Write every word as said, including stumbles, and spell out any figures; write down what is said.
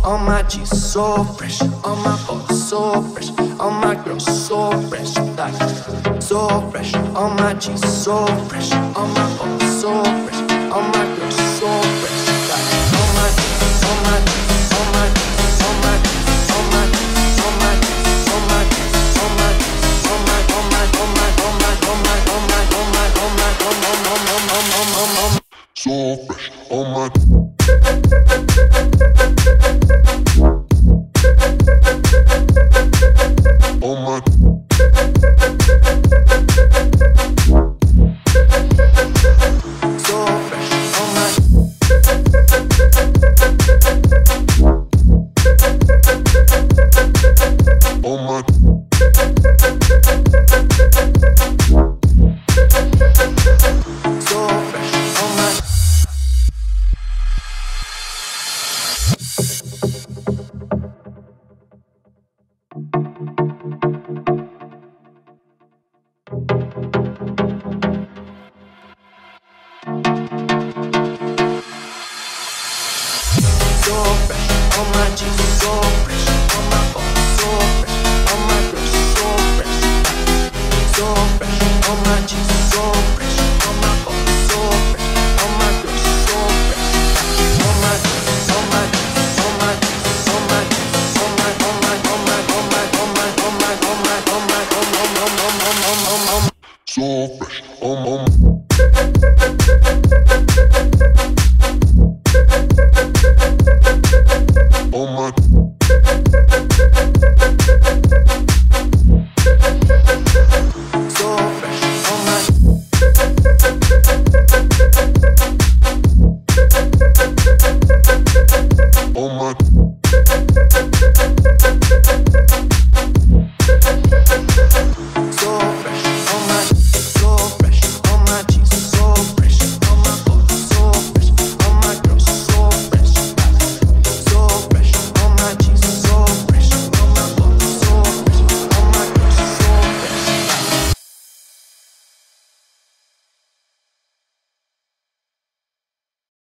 All my G's so fresh, all my boys so fresh, all my girls so fresh, like so fresh. All my G's so fresh, all my boys so fresh, all my girls